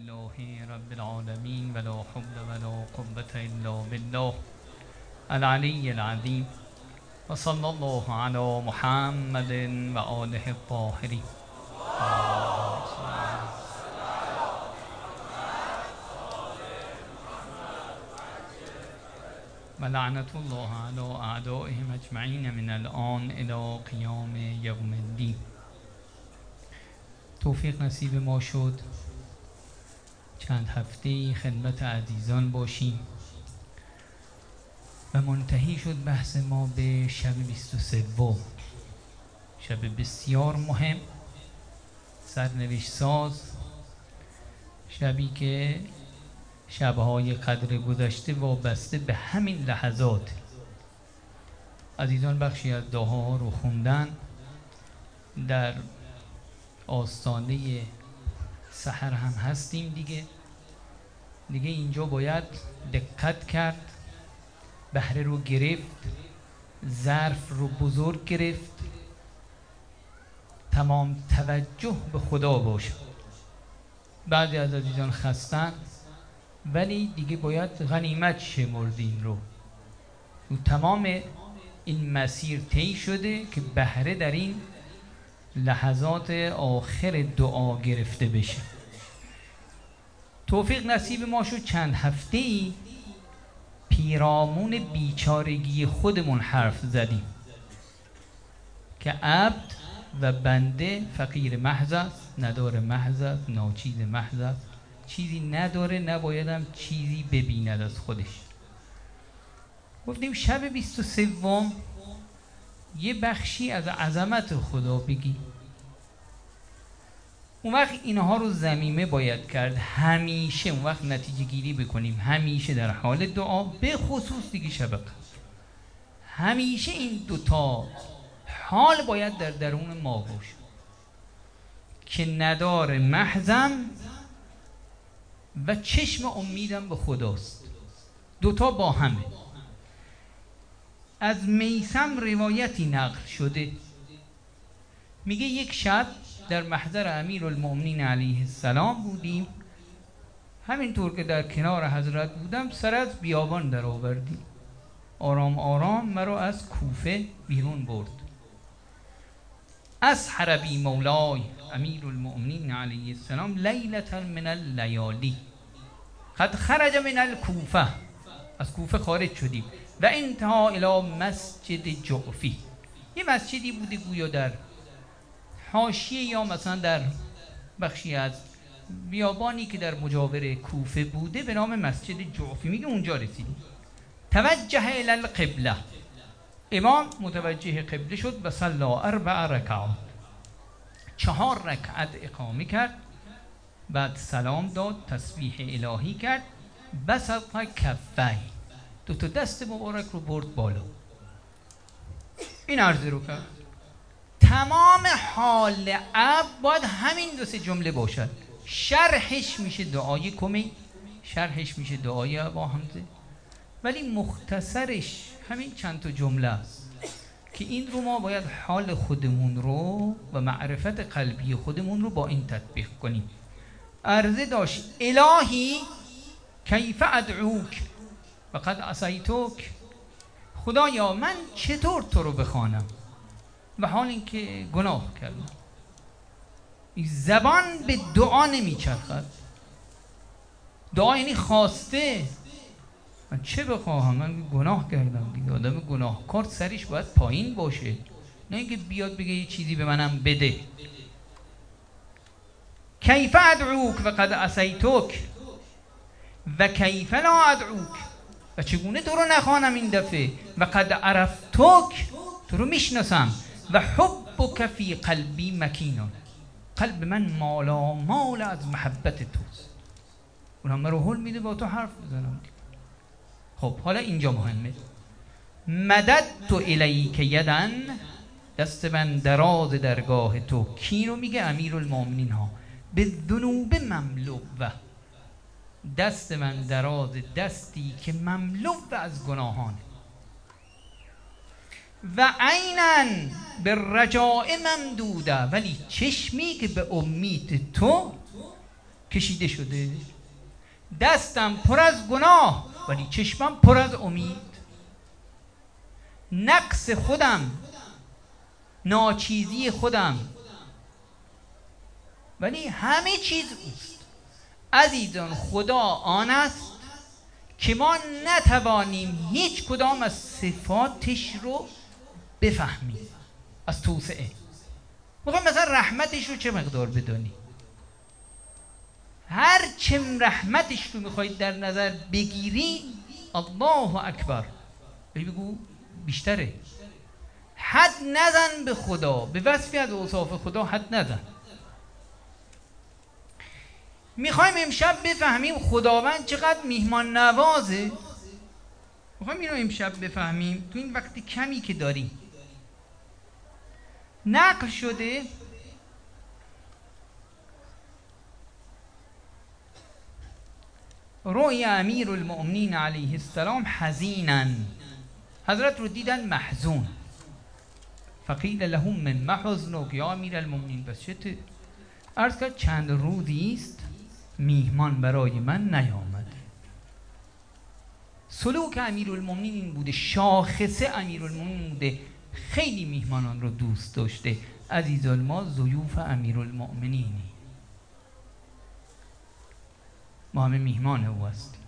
لله رب العالمين ولا حول ولا قوة إلا بالله العلي العظيم وصلى الله على محمد وآله الطاهرين ولعنة الله على أعدائهم أجمعين من الآن إلى قیام یوم الدین. توفیق نصیب ما شد چند هفته خدمت عزیزان باشیم و منتهی شد بحث ما به شب 23، شب بسیار مهم، سرنوشت ساز، شبی که شبهای قدر گذشته وابسته به همین لحظات. عزیزان بخشی از دعاها رو خوندن، در آستانه سحر هم هستیم دیگه اینجا باید دقت کرد، بهره رو گرفت، ظرف رو بزرگ گرفت، تمام توجه به خدا باشه. بعضی از عزیزان خستن ولی دیگه باید غنیمت شمردیم رو تمام این مسیر طی شده که بهره در این لحظات آخر دعا گرفته بشه. توفیق نصیب ما شد چند هفته‌ای پیرامون بیچارگی خودمون حرف زدیم که عبد و بنده فقیر محض است، ندار محض است، ناچیز محض است، چیزی نداره، نباید هم چیزی ببیند از خودش. گفتیم شب 23 یه بخشی از عظمت خدا بگی، اون وقت اینها رو ضمیمه باید کرد، همیشه اون وقت نتیجه گیری بکنیم، همیشه در حال دعا، به خصوص دیگه شب قدر، همیشه این دوتا حال باید در درون ما باشه که ندار محضم و چشم امیدم به خداست، دوتا با همه. از میثم روایتی نقل شده، میگه یک شب در محضر امیرالمؤمنین علیه السلام بودیم، همینطور که در کنار حضرت بودم سر از بیابان در آوردیم، آرام آرام مرا از کوفه بیرون برد. اسحر بی مولای امیرالمؤمنین علیه السلام لیلة من اللیالی قد خرج من الکوفه، از کوفه خارج شدیم و انتها الی مسجد جعفی، یه مسجدی بوده گویا در حاشیه یا مثلا در بخشی از بیابانی که در مجاور کوفه بوده به نام مسجد جعفی. میگه اونجا رسیدیم. توجه الی القبله، امام متوجه قبله شد و صلی 4 رکعات، 4 رکعت اقامه کرد، بعد سلام داد، تسبیح الهی کرد، بسط کفی، دو تا دست مبارک رو برد بالا، این عرضه رو کرد. تمام حال عبد باید همین 2-3 جمله باشد، شرحش میشه دعای کمی، شرحش میشه دعای ابا حمزه، ولی مختصرش همین چند تا جمله است که این رو ما باید حال خودمون رو و معرفت قلبی خودمون رو با این تطبیق کنیم. عرضه داشت الهی کیف ادعوک و قد عصیتک، خدایا من چطور تو رو بخوانم و حال اینکه گناه کردم. زبان به دعا نمیچرخد، دعا یعنی خواسته، من چه بخواهم، من گناه کردم دیگه. آدم گناهکار سرش باید پایین باشه، نه اینکه بیاد بگه یه چیزی به منم بده. کیف ادعوک و قد عصیتک و کیف لا ادعوک، و چگونه تو رو نخوانم این دفعه، و قد عرفتک، تو رو میشناسم، و حبک فی قلبی مکینون، قلب من مالا مال از محبت توست، اونم من رو حل میده با تو حرف بزنم. خب حالا اینجا مهمه، مددت الیک یدن، دست من دراز درگاه تو، کی رو میگه؟ امیرالمؤمنین ها. به ذنوب مملوء، دست من دراز، دستی که مملو از گناهان، و عینن به رجاء ممدوده، ولی چشمی که به امید تو کشیده شده، دستم پر از گناه ولی چشمم پر از امید، نقص خودم، ناچیزی خودم، ولی همه چیز اوست. عزیزان، خدا آن است که ما نتوانیم هیچ کدام از صفاتش رو بفهمیم از توسعه. میخوایم مثلا رحمتش رو چه مقدار بدانی، هر چه رحمتش رو میخواید در نظر بگیری، الله اکبر، بگو بیشتره. حد نزن به خدا، به وصفی از اوصاف خدا حد نزن. میخوایم امشب بفهمیم خداوند چقدر میهمان نوازه. میخوایم اینو امشب بفهمیم تو این وقت کمی که داریم. نقل شده روی امیر المؤمنین علیه السلام حزینا، حضرت رو دیدن محزون. فقیل لهم من ما حزنک یا امیر المؤمنین، بس چته؟ عرض کرد چند روزی است میهمان برای من نیامد. سلوک امیرالمومنین این بوده، شاخصه امیرالمومنین بوده، خیلی میهمانان رو دوست داشته. عزیزان، ما ضیوف امیرالمؤمنینی، ما همه میهمان او هستیم.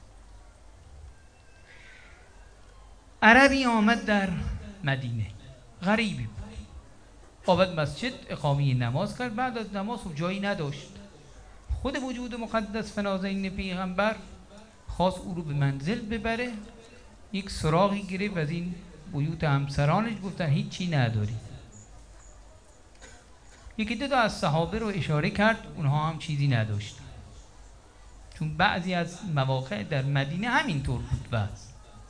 عربی آمد در مدینه، غریبی بود، آمد مسجد اقامه نماز کرد. بعد از نماز خب جایی نداشت، خود وجود مقدس فنازین پیغمبر خواست او رو به منزل ببره. یک سراغی گرفت از این بیوت همسرانش، گفتن هیچی نداری. یکی دو تا از صحابه رو اشاره کرد، اونها هم چیزی نداشتن، چون بعضی از مواقع در مدینه همینطور بود. وضع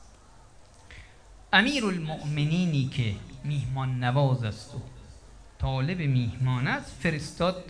امیرالمؤمنینی که میهمان نواز است و طالب میهمان است، فرستاد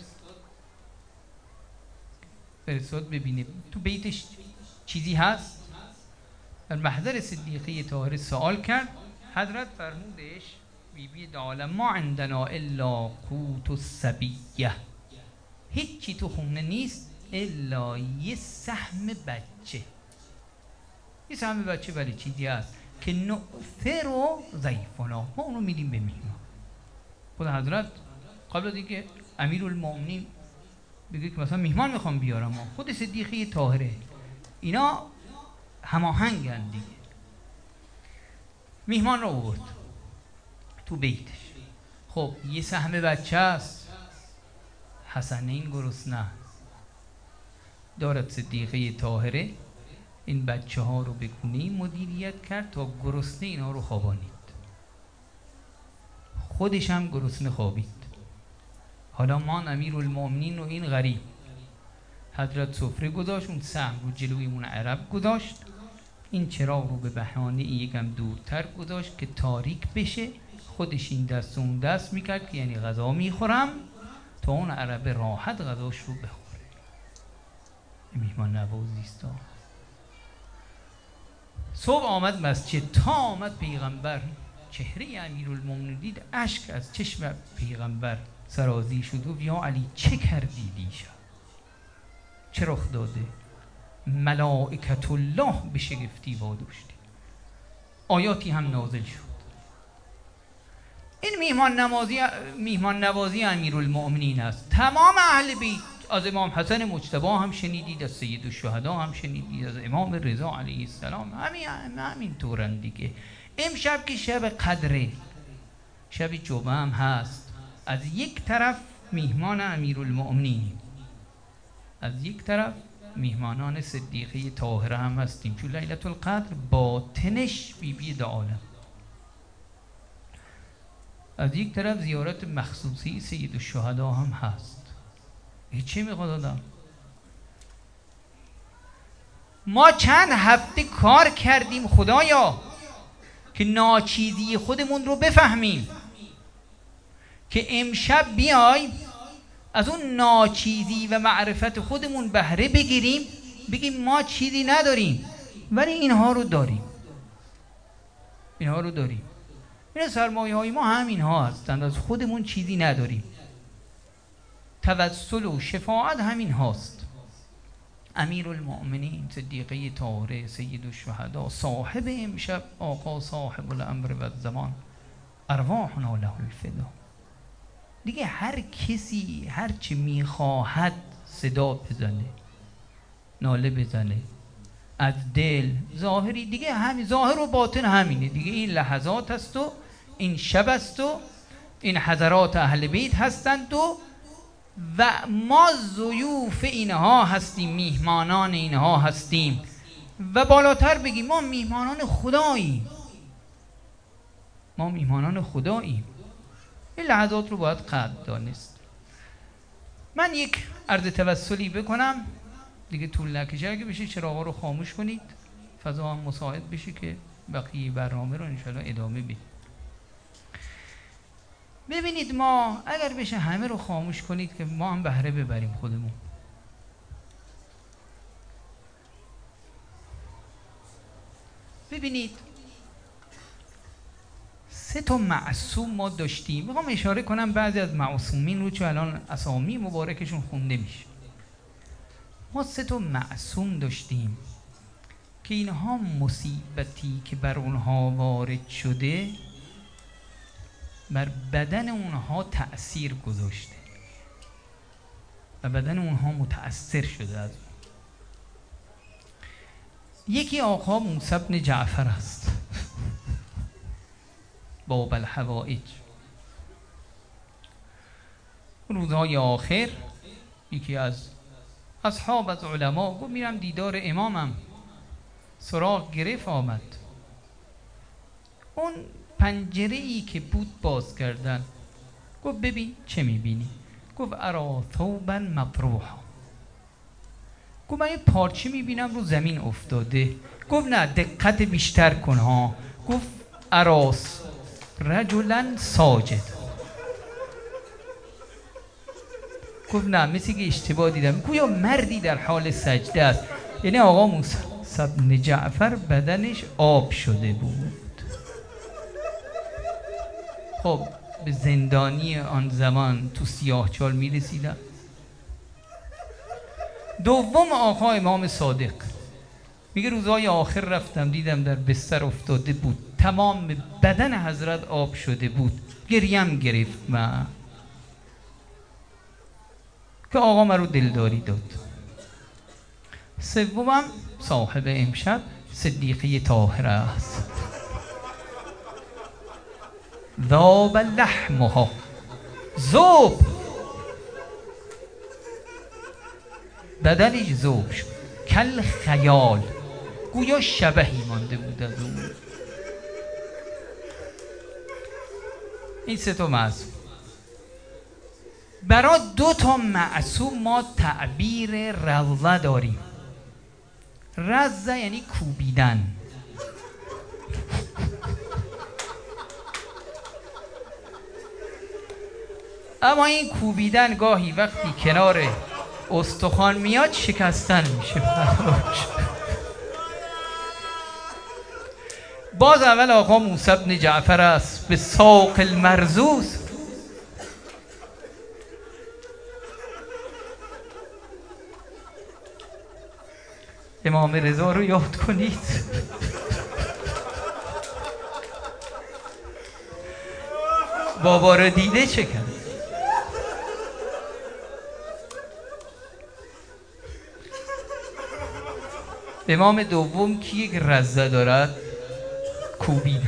ببینه تو بیتش چیزی هست. در محضر صدیقه طاهره سوال کرد، حضرت فرمودش بیبی عالم ما عندنا الا قوت الصبیه، هیچی تو خونه نیست الا یه سهم بچه. یه سهم بچه ولی چیزی هست که نؤثر و ضیفنا، ما اونو میدیم به میهمان. خود حضرت قبل از اینکه امیرالمؤمنین بگه که مثلا میهمان میخوام بیارم، خود صدیقه طاهره، اینا هماهنگن دیگه. میهمان رو آورد تو بیتش. خب یه سهم بچه است، حسنین گرسنه دارد صدیقه طاهره، این بچه ها رو به گونه‌ای مدیریت کرد تا گرسنه اینا رو خوابانید، خودش هم گرسنه خوابید. حالا ما امیرالمؤمنین و این غریب، حضرت سفره گذاشت، اون سهم رو جلوی اون عرب گذاشت، این چراغ رو به بهانه یکم دورتر گذاشت که تاریک بشه، خودش این دست و اون دست میکرد که یعنی غذا میخورم، تا اون عرب راحت غذاش رو بخوره. میهمان نوازی است. صبح آمد مسجد، تا آمد پیغمبر، چهره امیرالمؤمنین دید، اشک از چشم پیغمبر سرازی شد و یا علی چه کردی دیشب؟ چه رخ داده؟ ملائکت الله به شگفتی واداشتی. آیاتی هم نازل شد. این میهمان نوازی امیرالمؤمنین است. تمام اهل بیت، از امام حسن مجتبی هم شنیدید، از سید الشهدا هم شنیدید، از امام رضا علیه السلام، همین طورن دیگه. امشب که شب قدره، شب جمعه هم هست، از یک طرف میهمان امیرالمؤمنین، از یک طرف میهمانان صدیقه طاهره هم هستیم، چون لیلة القدر باطنش بیبی دو عالم. از یک طرف زیارت مخصوصی سید الشهدا هم هست. چه میخواد آدم؟ ما چند هفته کار کردیم خدایا که ناچیزی خودمون رو بفهمیم، که امشب بیای از اون ناچیزی و معرفت خودمون بهره بگیریم، بگیم ما چیزی نداریم ولی اینها رو داریم. این سرمایه های ما همین ها هستند، از خودمون چیزی نداریم. توسل و شفاعت همین هاست. امیر المؤمنین صدیقه طاهره سید الشهدا صاحب امشب آقا صاحب الامر و الزمان ارواحنا له الفدا. دیگه هر کسی هر چی میخواهد صدا بزنه، ناله بزنه از دل، ظاهری دیگه همین، ظاهر و باطن همینه دیگه. این لحظات است و این شب است و این حضرات اهل بیت هستند و ما ضیوف اینها هستیم، میهمانان اینها هستیم. و بالاتر بگیم ما میهمانان خداییم، ما میهمانان خداییم. این لحظات رو باید قدر دانست. من یک عرض توسلی بکنم دیگه، طول نکشه. اگه بشه چراغا رو خاموش کنید، فضا هم مساعد بشه که بقیه برنامه رو انشاءالله ادامه بدیم. ببینید ما اگر بشه همه رو خاموش کنید که ما هم بهره ببریم خودمون. ببینید 3 معصوم ما داشتیم. میخوام اشاره کنم بعضی از معصومین رو، چون الان اسامی مبارکشون خونده میشه. ما 3 معصوم داشتیم که اینها مصیبتی که بر اونها وارد شده بر بدن اونها تأثیر گذاشته و بدن اونها متأثر شده از اون. یکی آقا موسی بن جعفر است، باب الحوائج. روزهای آخر یکی از اصحاب از علما گفت میرم دیدار امامم، سراغ گرفت آمد. اون پنجره ای که بود باز کردن. گفت ببین چه میبینی؟ گفت ارا ثوبا مطروحا. گفت من یه پارچه میبینم رو زمین افتاده. گفت نه دقت بیشتر کن ها. گفت اراس رجلا ساجد. گفت نه مثل که اشتباه دیدم، گویا مردی در حال سجده است. یعنی آقا موسی بن جعفر بدنش آب شده بود. خب به زندانی آن زمان تو سیاهچال میرسیدن. دوم آقا امام صادق میگه روزهای آخر رفتم دیدم در بستر افتاده بود، تمام بدن حضرت آب شده بود، گریم گرفت من که آقا من رو دلداری داد. سومم صاحب امشب صدیقه طاهره است، ذاب لحمها، ذوب بدنش ذوب شد، کل خیال، گویا شبهی مانده بود از اون. این 3 معصوم. برای 2 معصوم ما تعبیر رضه داریم. رضه یعنی کوبیدن. اما این کوبیدن گاهی وقتی کنار استخوان میاد شکستن میشه. باز اول آقا موسی بن جعفر است به ساق المرزوز. امام رضا رو یاد کنید. بابا رو دیده چه کرد؟ امام دوم کی یک رزه دارد؟ کوبید.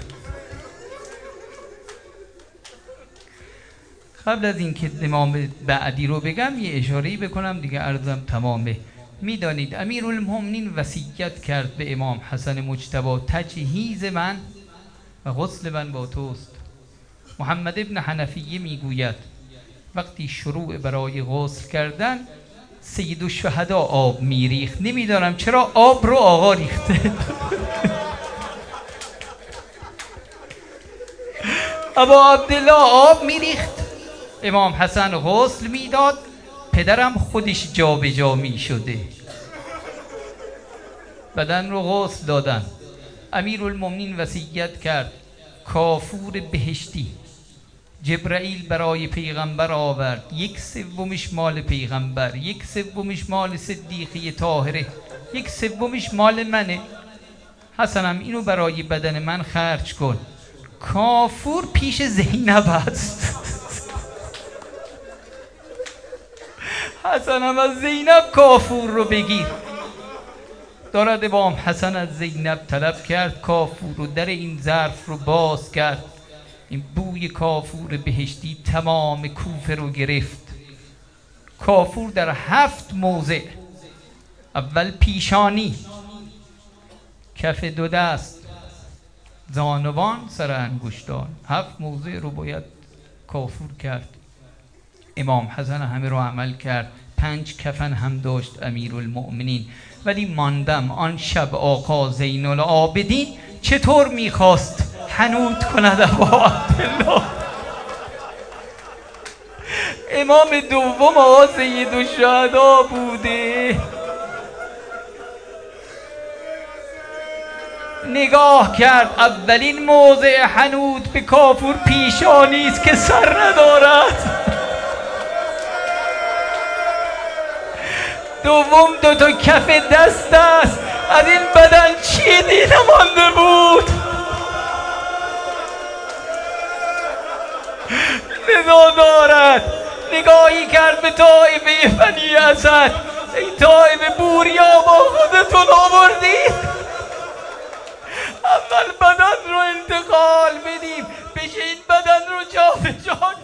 قبل از اینکه امام بعدی رو بگم یه اشاره‌ای بکنم دیگه، عرضم تمامه. میدانید امیرالمومنین وصیت کرد به امام حسن مجتبی تجهیز من و غسل من با توست. محمد ابن حنفیه میگوید وقتی شروع برای غسل کردن سید الشهدا آب میریخت، نمیدانم چرا آب رو آقا ریخته. ابا عبدالله آب میریخت، امام حسن غسل میداد، پدرم خودش جا به جا میشده. بدن رو غسل جبرائیل برای پیغمبر آورد، 1/3 مال پیغمبر، 1/3 مال صدیقه طاهره، 1/3 مال منه. حسنم اینو برای بدن من خرج کن. کافور پیش زینب است. حسنم از زینب کافور رو بگیر. دارد امام حسن از زینب طلب کرد کافور رو، در این ظرف رو باز کرد. این بوی کافور بهشتی تمام کوفه رو گرفت. کافور در 7 موضع، اول پیشانی، کف 2 دست، زانوان، سر انگشتان، 7 موضع رو باید کافور کرد. امام حسن همه رو عمل کرد. 5 کفن هم داشت امیرالمؤمنین. ولی ماندم آن شب آقا زین العابدین چطور میخواست حنوط کند ابا عبدالله. امام دوم آقا سید الشهدا بوده. نگاه کرد، اولین موضع حنوط به کافور پیشانی است که سر ندارد. دوم 2 کف دست است. از این بدن چیزی نمانده بود. ندا دارد. نگاهی کرد به طایفه بنی اسد. ای طایفه بوریا با خودتون آوردید، اول بدن رو انتقال بدیم، بشه این بدن رو جا به جا